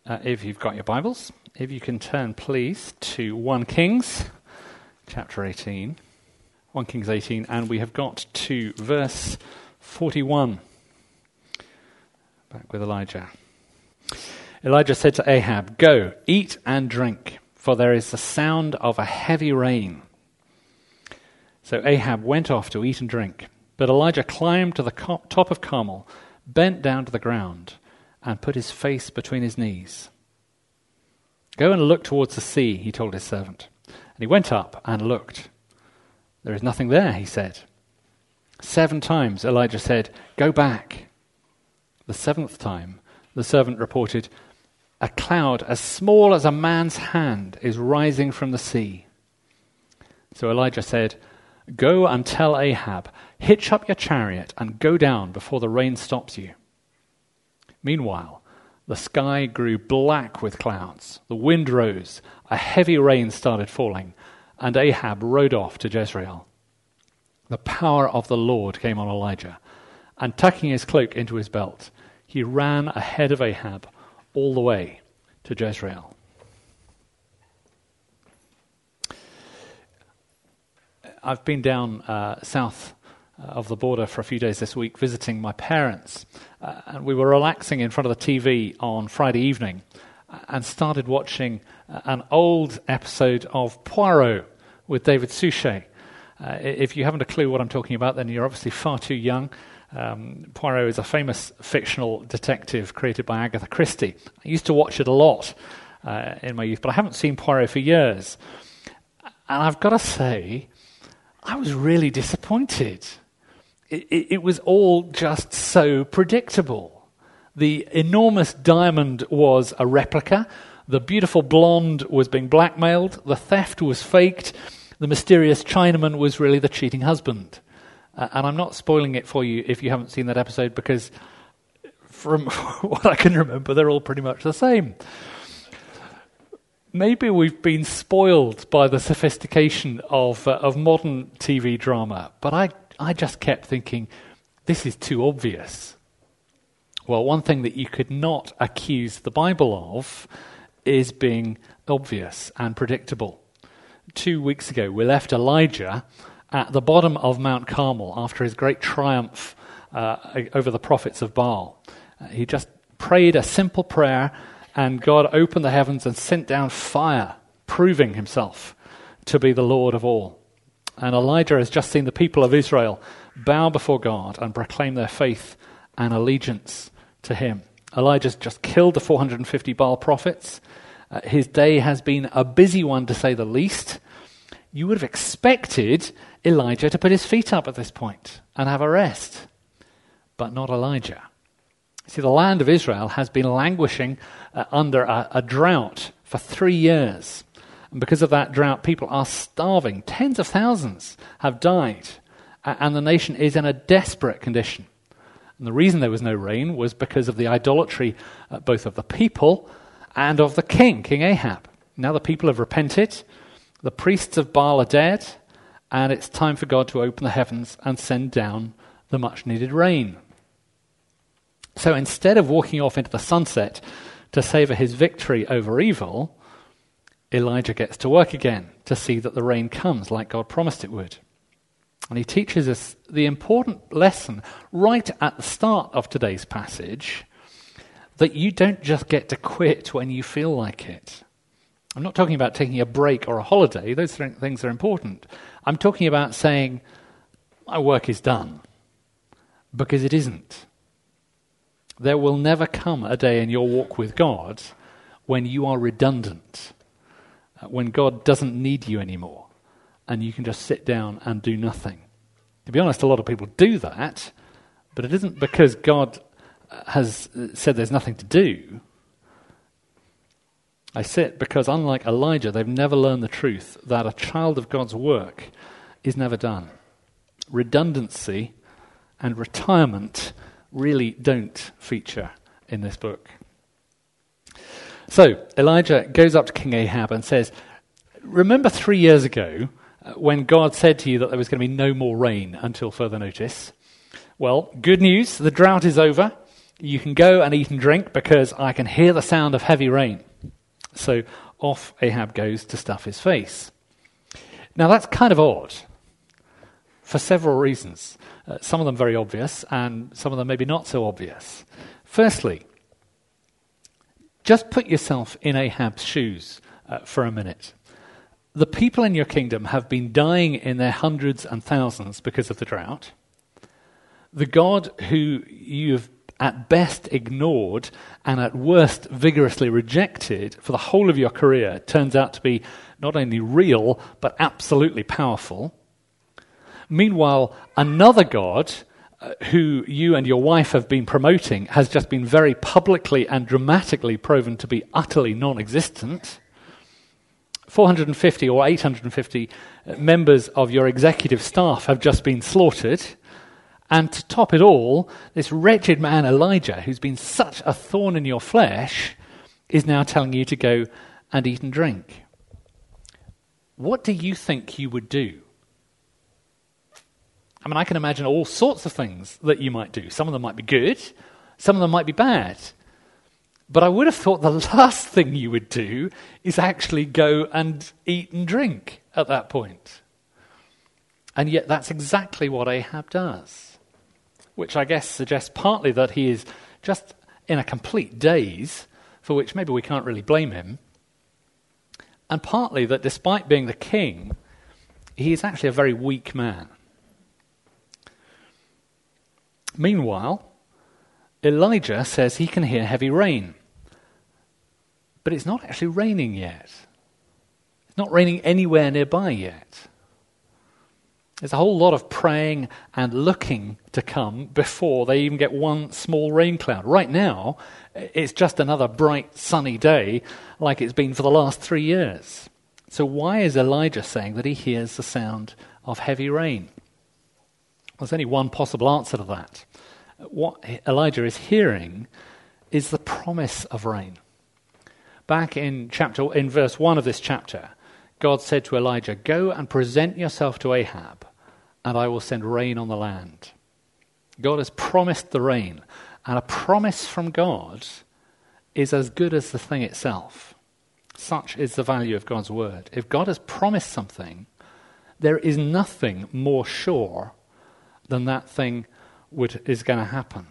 If you've got your Bibles, if you can turn, please, to 1 Kings, chapter 18. 1 Kings 18, and we have got to verse 41. Back with Elijah. Elijah said to Ahab, "Go, eat and drink, for there is the sound of a heavy rain." So Ahab went off to eat and drink, but Elijah climbed to the top of Carmel, bent down to the ground, and put his face between his knees. "Go and look towards the sea," he told his servant. And he went up and looked. "There is nothing there," he said. 7 times Elijah said, "Go back." The 7th time, the servant reported, "A cloud as small as a man's hand is rising from the sea." So Elijah said, "Go and tell Ahab, hitch up your chariot and go down before the rain stops you." Meanwhile, the sky grew black with clouds, the wind rose, a heavy rain started falling, and Ahab rode off to Jezreel. The power of the Lord came on Elijah, and tucking his cloak into his belt, he ran ahead of Ahab all the way to Jezreel. I've been down south of the border for a few days this week visiting my parents, and we were relaxing in front of the TV on Friday evening and started watching an old episode of Poirot with David Suchet. If you haven't a clue what I'm talking about, then you're obviously far too young. Poirot is a famous fictional detective created by Agatha Christie. I used to watch it a lot in my youth, but I haven't seen Poirot for years. And I've got to say, I was really disappointed. It was all just so predictable. The enormous diamond was a replica. The beautiful blonde was being blackmailed. The theft was faked. The mysterious Chinaman was really the cheating husband. And I'm not spoiling it for you if you haven't seen that episode, because from what I can remember, they're all pretty much the same. Maybe we've been spoiled by the sophistication of modern TV drama, but I just kept thinking, this is too obvious. Well, one thing that you could not accuse the Bible of is being obvious and predictable. 2 weeks ago, we left Elijah at the bottom of Mount Carmel after his great triumph over the prophets of Baal. He just prayed a simple prayer, and God opened the heavens and sent down fire, proving himself to be the Lord of all. And Elijah has just seen the people of Israel bow before God and proclaim their faith and allegiance to him. Elijah's just killed the 450 Baal prophets. His day has been a busy one, to say the least. You would have expected Elijah to put his feet up at this point and have a rest, but not Elijah. See, the land of Israel has been languishing under a drought for 3 years. And because of that drought, people are starving. Tens of thousands have died, and the nation is in a desperate condition. And the reason there was no rain was because of the idolatry both of the people and of the king, King Ahab. Now the people have repented, the priests of Baal are dead, and it's time for God to open the heavens and send down the much-needed rain. So instead of walking off into the sunset to savor his victory over evil, Elijah gets to work again to see that the rain comes like God promised it would. And he teaches us the important lesson right at the start of today's passage, that you don't just get to quit when you feel like it. I'm not talking about taking a break or a holiday. Those things are important. I'm talking about saying, my work is done, because it isn't. There will never come a day in your walk with God when you are redundant, when God doesn't need you anymore, and you can just sit down and do nothing. To be honest, a lot of people do that, but it isn't because God has said there's nothing to do. I sit because, unlike Elijah, they've never learned the truth that a child of God's work is never done. Redundancy and retirement really don't feature in this book. So Elijah goes up to King Ahab and says, remember 3 years ago when God said to you that there was going to be no more rain until further notice? Well, good news, the drought is over. you can go and eat and drink because I can hear the sound of heavy rain. So off Ahab goes to stuff his face. Now that's kind of odd for several reasons. Some of them very obvious and some of them maybe not so obvious. Firstly, just put yourself in Ahab's shoes for a minute. The people in your kingdom have been dying in their hundreds and thousands because of the drought. The God who you've at best ignored and at worst vigorously rejected for the whole of your career turns out to be not only real but absolutely powerful. Meanwhile, another God who you and your wife have been promoting has just been very publicly and dramatically proven to be utterly non-existent. 450 or 850 members of your executive staff have just been slaughtered. And to top it all, this wretched man Elijah, who's been such a thorn in your flesh, is now telling you to go and eat and drink. What do you think you would do? I mean, I can imagine all sorts of things that you might do. Some of them might be good, some of them might be bad. But I would have thought the last thing you would do is actually go and eat and drink at that point. And yet that's exactly what Ahab does, which I guess suggests partly that he is just in a complete daze, for which maybe we can't really blame him, and partly that despite being the king, he is actually a very weak man. Meanwhile, Elijah says he can hear heavy rain. But it's not actually raining yet. It's not raining anywhere nearby yet. There's a whole lot of praying and looking to come before they even get one small rain cloud. Right now, it's just another bright, sunny day like it's been for the last 3 years. So why is Elijah saying that he hears the sound of heavy rain? There's only one possible answer to that. What Elijah is hearing is the promise of rain. Back in verse 1 of this chapter, God said to Elijah, "Go and present yourself to Ahab, and I will send rain on the land." God has promised the rain, and a promise from God is as good as the thing itself. Such is the value of God's word. If God has promised something, there is nothing more sure than that thing is going to happen.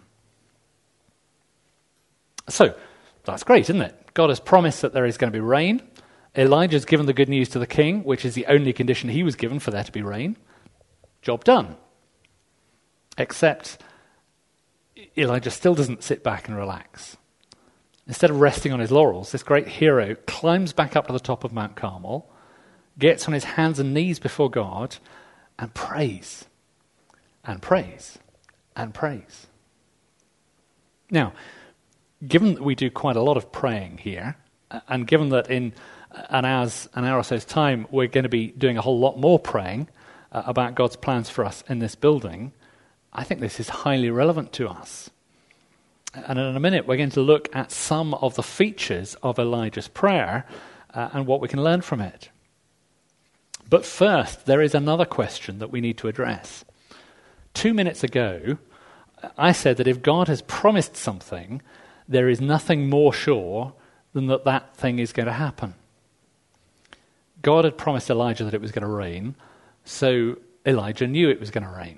So, that's great, isn't it? God has promised that there is going to be rain. Elijah's given the good news to the king, which is the only condition he was given for there to be rain. Job done. Except Elijah still doesn't sit back and relax. Instead of resting on his laurels, this great hero climbs back up to the top of Mount Carmel, gets on his hands and knees before God, and prays, and prays, and prays. Now, given that we do quite a lot of praying here, and given that in an hour or so's time we're going to be doing a whole lot more praying about God's plans for us in this building, I think this is highly relevant to us. And in a minute we're going to look at some of the features of Elijah's prayer and what we can learn from it. But first, there is another question that we need to address. 2 minutes ago, I said that if God has promised something, there is nothing more sure than that thing is going to happen. God had promised Elijah that it was going to rain, so Elijah knew it was going to rain.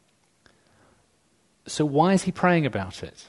So why is he praying about it?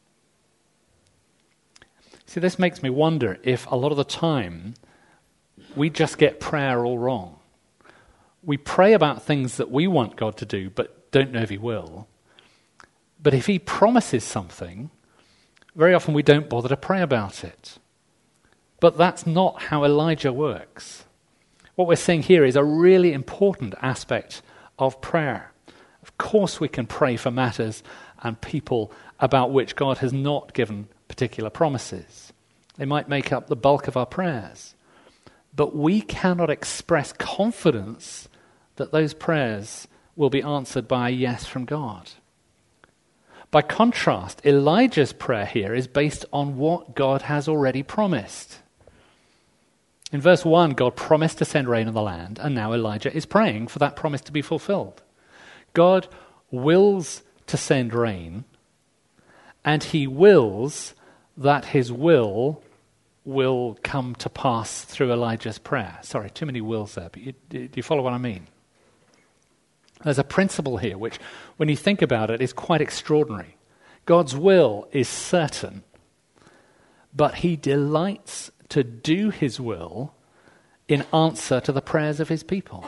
See, this makes me wonder if a lot of the time we just get prayer all wrong. We pray about things that we want God to do, but don't know if he will. But if he promises something, very often we don't bother to pray about it. But that's not how Elijah works. What we're seeing here is a really important aspect of prayer. Of course we can pray for matters and people about which God has not given particular promises. They might make up the bulk of our prayers. But we cannot express confidence that those prayers will be answered by a yes from God. By contrast, Elijah's prayer here is based on what God has already promised. In verse 1, God promised to send rain on the land, and now Elijah is praying for that promise to be fulfilled. God wills to send rain, and he wills that his will come to pass through Elijah's prayer. Sorry, too many wills there, but do you follow what I mean? There's a principle here which, when you think about it, is quite extraordinary. God's will is certain, but he delights to do his will in answer to the prayers of his people.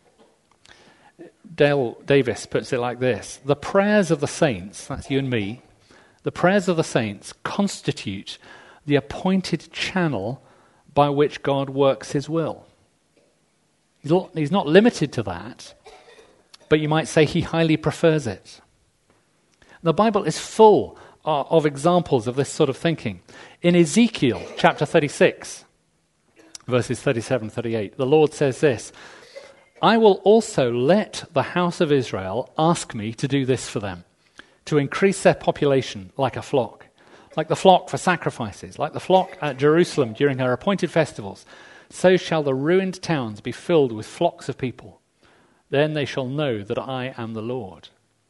Dale Davis puts it like this: the prayers of the saints, that's you and me, the prayers of the saints constitute the appointed channel by which God works his will. He's not limited to that, but you might say he highly prefers it. The Bible is full of examples of this sort of thinking. In Ezekiel chapter 36, verses 37-38, the Lord says this: I will also let the house of Israel ask me to do this for them, to increase their population like a flock, like the flock for sacrifices, like the flock at Jerusalem during her appointed festivals. So shall the ruined towns be filled with flocks of people. Then they shall know that I am the Lord.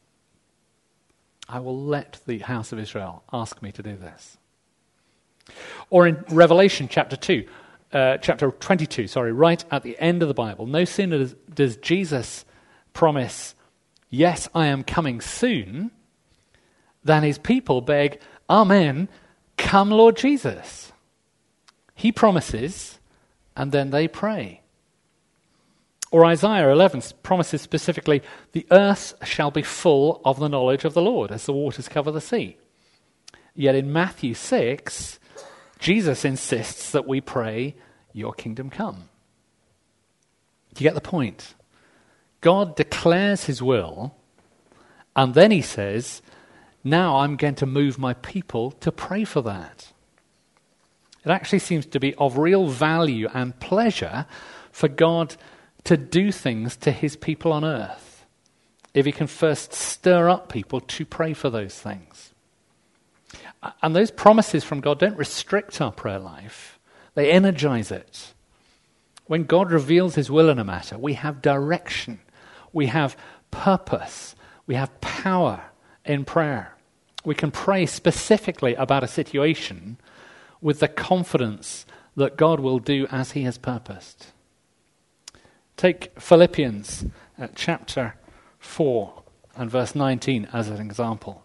I will let the house of Israel ask me to do this. Or in Revelation chapter 22, right at the end of the Bible, no sooner does Jesus promise, yes, I am coming soon, than his people beg, Amen, come Lord Jesus. He promises, and then they pray. Or Isaiah 11 promises specifically, the earth shall be full of the knowledge of the Lord as the waters cover the sea. Yet in Matthew 6, Jesus insists that we pray, your kingdom come. Do you get the point? God declares his will, and then he says, now I'm going to move my people to pray for that. It actually seems to be of real value and pleasure for God to do things to his people on earth, if he can first stir up people to pray for those things. And those promises from God don't restrict our prayer life, they energize it. When God reveals his will in a matter, we have direction, we have purpose, we have power in prayer. We can pray specifically about a situation with the confidence that God will do as he has purposed. Take Philippians chapter 4 and verse 19 as an example.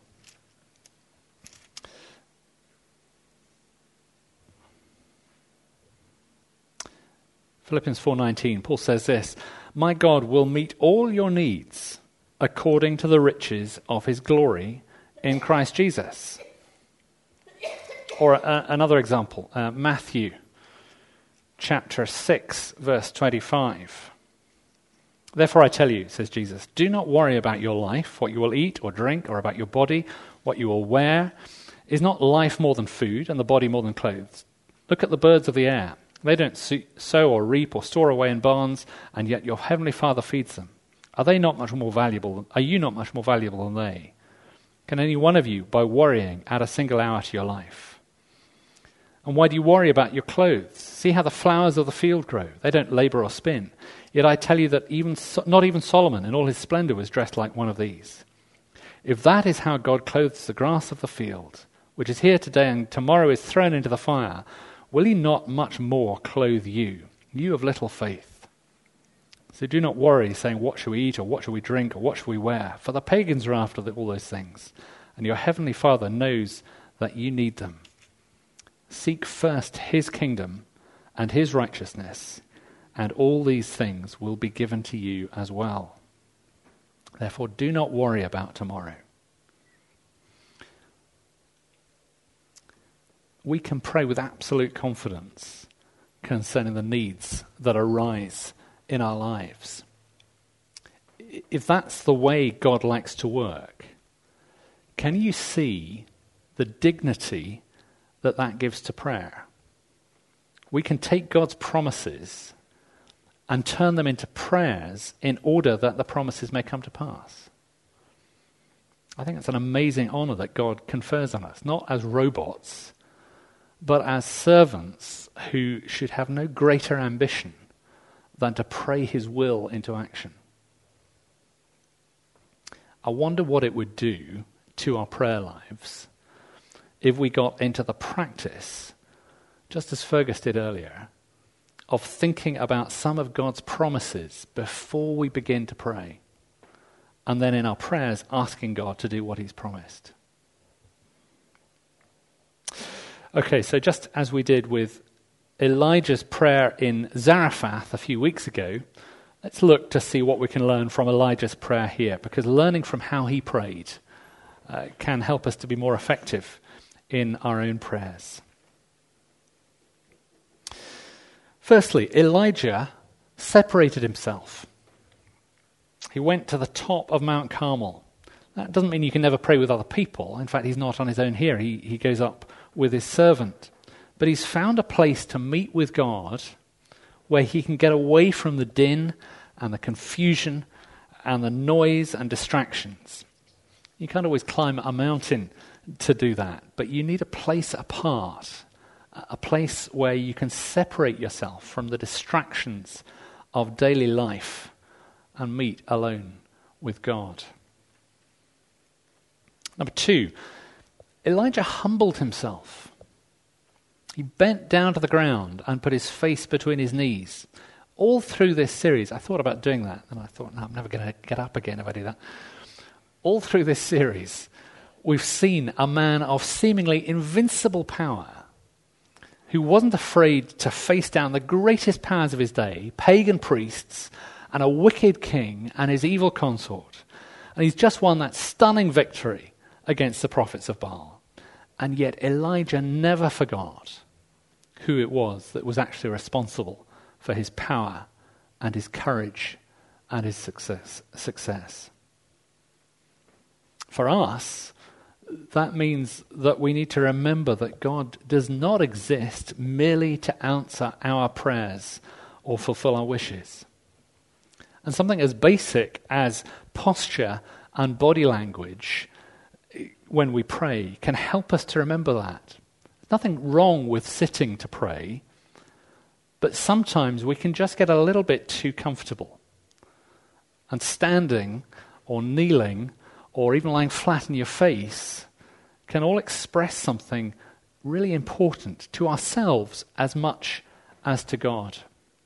Philippians 4:19, Paul says this: my God will meet all your needs according to the riches of his glory in Christ Jesus. Or another example, Matthew chapter 6, verse 25. Therefore I tell you, says Jesus, do not worry about your life, what you will eat or drink, or about your body, what you will wear. Is not life more than food, and the body more than clothes? Look at the birds of the air. They don't sow or reap or store away in barns, and yet your heavenly Father feeds them. Are you not much more valuable than they? Can any one of you, by worrying, add a single hour to your life? And why do you worry about your clothes? See how the flowers of the field grow. They don't labor or spin. Yet I tell you that not even Solomon in all his splendor was dressed like one of these. If that is how God clothes the grass of the field, which is here today and tomorrow is thrown into the fire, will he not much more clothe you, you of little faith? So do not worry, saying, what shall we eat, or what shall we drink, or what shall we wear? For the pagans are after all those things, and your heavenly Father knows that you need them. Seek first his kingdom and his righteousness, and all these things will be given to you as well. Therefore, do not worry about tomorrow. We can pray with absolute confidence concerning the needs that arise in our lives. If that's the way God likes to work, can you see the dignity that gives to prayer? We can take God's promises and turn them into prayers in order that the promises may come to pass. I think it's an amazing honor that God confers on us, not as robots, but as servants who should have no greater ambition than to pray his will into action. I wonder what it would do to our prayer lives if we got into the practice, just as Fergus did earlier, of thinking about some of God's promises before we begin to pray, and then in our prayers asking God to do what he's promised. Okay, so just as we did with Elijah's prayer in Zarephath a few weeks ago, let's look to see what we can learn from Elijah's prayer here, because learning from how he prayed can help us to be more effective in our own prayers. Firstly, Elijah separated himself. He went to the top of Mount Carmel. That doesn't mean you can never pray with other people. In fact, he's not on his own here. He goes up with his servant. But he's found a place to meet with God where he can get away from the din and the confusion and the noise and distractions. You can't always climb a mountain to do that, but you need a place apart, a place where you can separate yourself from the distractions of daily life and meet alone with God. Number 2, Elijah humbled himself. He bent down to the ground and put his face between his knees. All through this series, I thought about doing that, and I thought, no, I'm never going to get up again if I do that. All through this series, we've seen a man of seemingly invincible power who wasn't afraid to face down the greatest powers of his day, pagan priests, and a wicked king and his evil consort. And he's just won that stunning victory against the prophets of Baal. And yet Elijah never forgot who it was that was actually responsible for his power and his courage and his success. For us, that means that we need to remember that God does not exist merely to answer our prayers or fulfill our wishes. And something as basic as posture and body language when we pray can help us to remember that. There's nothing wrong with sitting to pray, but sometimes we can just get a little bit too comfortable. And standing or kneeling or even lying flat in your face can all express something really important to ourselves as much as to God.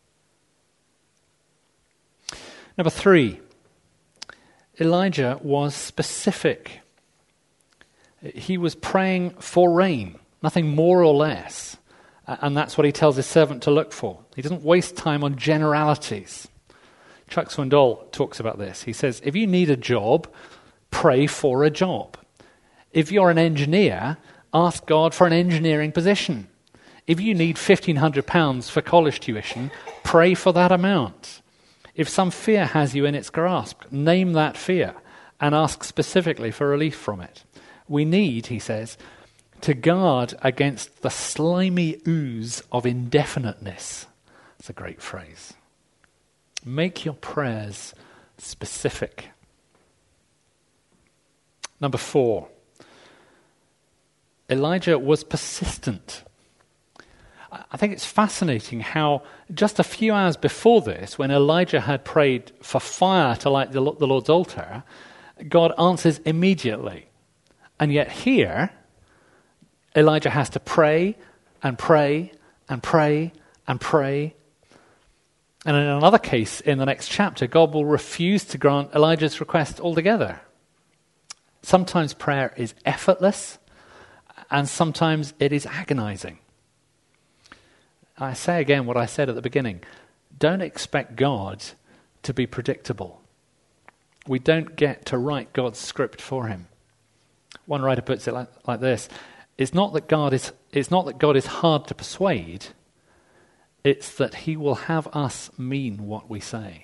Number 3, Elijah was specific. He was praying for rain, nothing more or less. And that's what he tells his servant to look for. He doesn't waste time on generalities. Chuck Swindoll talks about this. He says, if you need a job, pray for a job. If you're an engineer, ask God for an engineering position. If you need £1,500 for college tuition, pray for that amount. If some fear has you in its grasp, name that fear and ask specifically for relief from it. We need, he says, to guard against the slimy ooze of indefiniteness. That's a great phrase. Make your prayers specific. Number 4, Elijah was persistent. I think it's fascinating how just a few hours before this, when Elijah had prayed for fire to light the Lord's altar, God answers immediately. And yet here, Elijah has to pray and pray and pray and pray. And in another case, in the next chapter, God will refuse to grant Elijah's request altogether. Sometimes prayer is effortless, and sometimes it is agonizing. I say again what I said at the beginning. Don't expect God to be predictable. We don't get to write God's script for him. One writer puts it like this. It's not that God is hard to persuade. It's that he will have us mean what we say.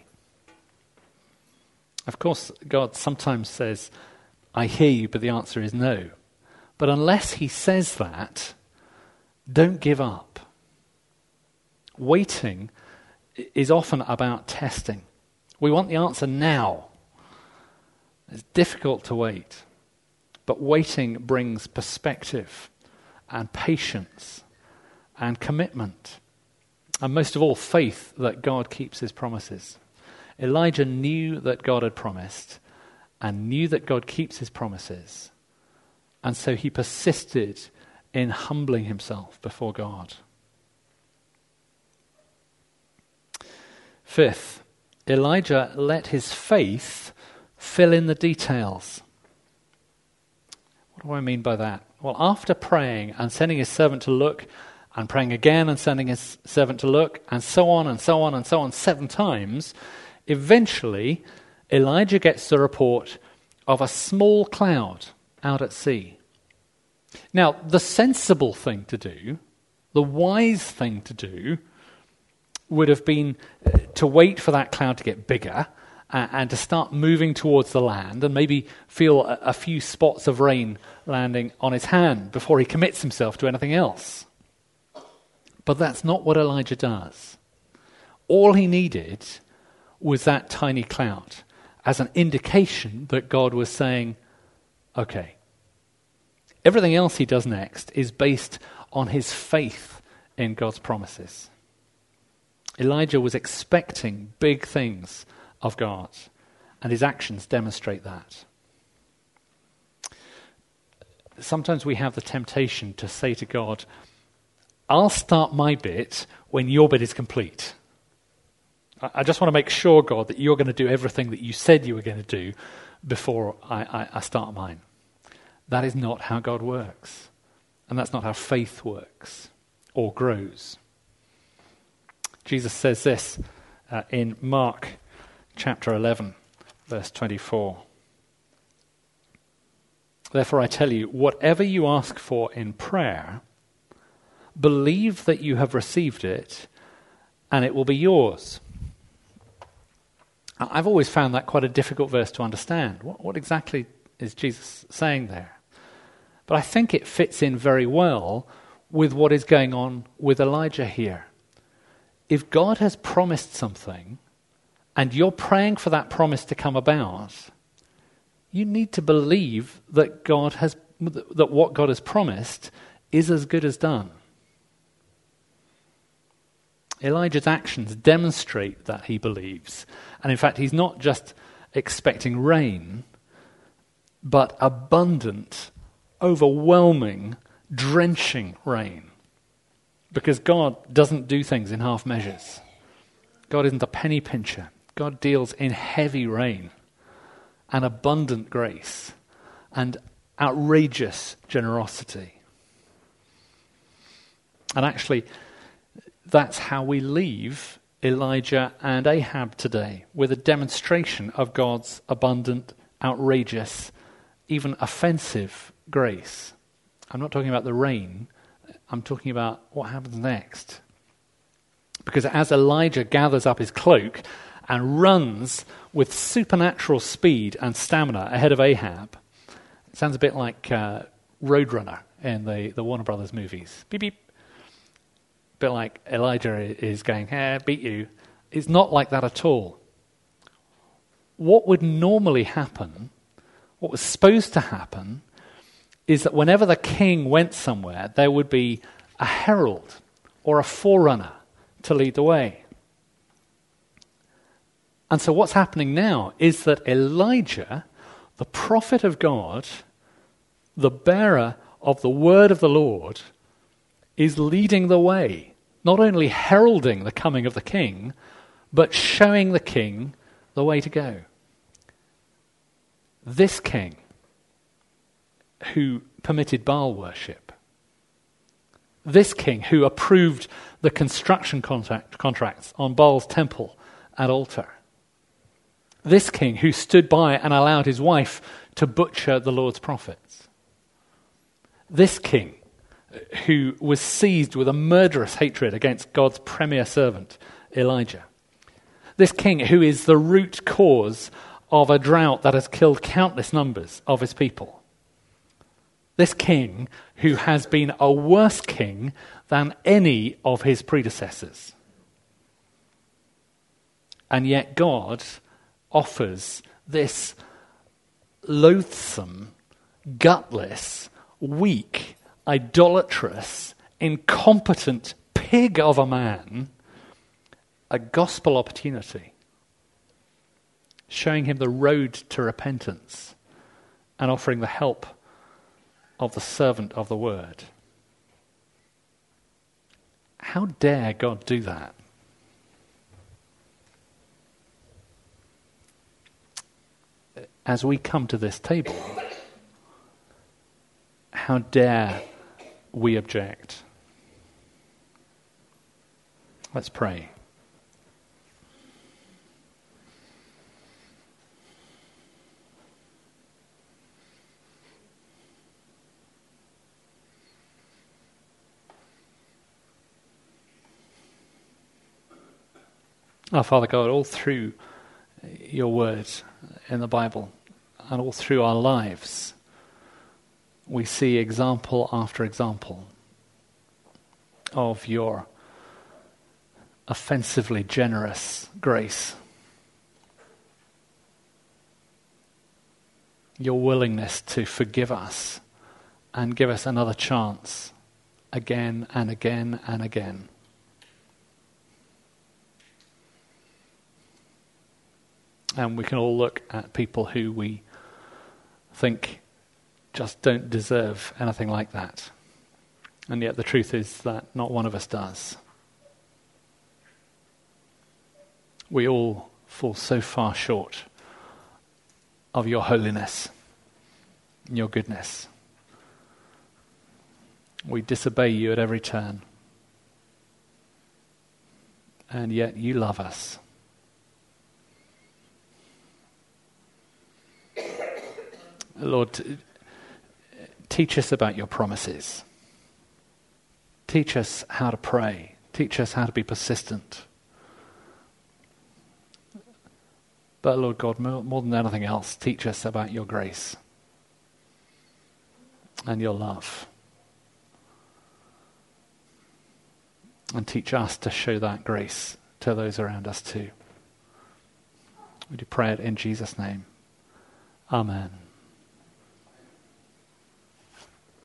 Of course, God sometimes says, I hear you, but the answer is no. But unless he says that, don't give up. Waiting is often about testing. We want the answer now. It's difficult to wait. But waiting brings perspective and patience and commitment. And most of all, faith that God keeps his promises. Elijah knew that God had promised and knew that God keeps his promises. And so he persisted in humbling himself before God. Fifth, Elijah let his faith fill in the details. What do I mean by that? Well, after praying and sending his servant to look, and praying again and sending his servant to look, and so on and so on and so on 7 times, eventually Elijah gets the report of a small cloud out at sea. Now, the sensible thing to do, the wise thing to do, would have been to wait for that cloud to get bigger and to start moving towards the land and maybe feel a few spots of rain landing on his hand before he commits himself to anything else. But that's not what Elijah does. All he needed was that tiny cloud as an indication that God was saying, okay. Everything else he does next is based on his faith in God's promises. Elijah was expecting big things of God, and his actions demonstrate that. Sometimes we have the temptation to say to God, I'll start my bit when your bit is complete. I just want to make sure, God, that you're going to do everything that you said you were going to do before I start mine. That is not how God works. And that's not how faith works or grows. Jesus says this in Mark chapter 11, verse 24. Therefore I tell you, whatever you ask for in prayer, believe that you have received it, and it will be yours. I've always found that quite a difficult verse to understand. What exactly is Jesus saying there? But I think it fits in very well with what is going on with Elijah here. If God has promised something, and you're praying for that promise to come about, you need to believe that that what God has promised is as good as done. Elijah's actions demonstrate that he believes. And in fact, he's not just expecting rain, but abundant, overwhelming, drenching rain. Because God doesn't do things in half measures. God isn't a penny pincher. God deals in heavy rain and abundant grace and outrageous generosity. And actually, that's how we leave Elijah and Ahab today, with a demonstration of God's abundant, outrageous, even offensive grace. I'm not talking about the rain. I'm talking about what happens next. Because as Elijah gathers up his cloak and runs with supernatural speed and stamina ahead of Ahab, it sounds a bit like Roadrunner in the Warner Brothers movies. Beep, beep. A bit like Elijah is going, beat you. It's not like that at all. What would normally happen, what was supposed to happen, is that whenever the king went somewhere, there would be a herald or a forerunner to lead the way. And so what's happening now is that Elijah, the prophet of God, the bearer of the word of the Lord, is leading the way, not only heralding the coming of the king, but showing the king the way to go. This king, who permitted Baal worship, this king who approved the construction contracts on Baal's temple and altar, this king who stood by and allowed his wife to butcher the Lord's prophets, this king who was seized with a murderous hatred against God's premier servant, Elijah, this king who is the root cause of a drought that has killed countless numbers of his people, this king who has been a worse king than any of his predecessors. And yet God offers this loathsome, gutless, weak, idolatrous, incompetent pig of a man a gospel opportunity, showing him the road to repentance and offering the help of the servant of the word. How dare God do that? As we come to this table, how dare we object? Let's pray. Our Father God, all through your word in the Bible and all through our lives, we see example after example of your offensively generous grace, your willingness to forgive us and give us another chance again and again and again. And we can all look at people who we think just don't deserve anything like that. And yet the truth is that not one of us does. We all fall so far short of your holiness and your goodness. We disobey you at every turn. And yet you love us. Lord, teach us about your promises. Teach us how to pray. Teach us how to be persistent. But Lord God, more than anything else, teach us about your grace and your love. And teach us to show that grace to those around us too. We do pray it in Jesus' name. Amen.